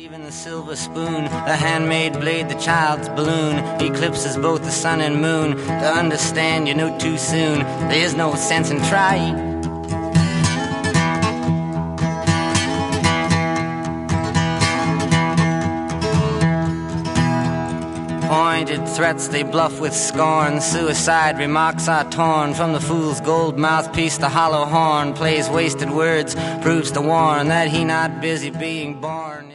Even the silver spoon, the handmade blade, the child's balloon, eclipses both the sun and moon. To understand, you know too soon, there's no sense in trying. Pointed threats they bluff with scorn. Suicide remarks are torn from the fool's gold mouthpiece. The hollow horn plays wasted words, proves to warn that he not busy being born.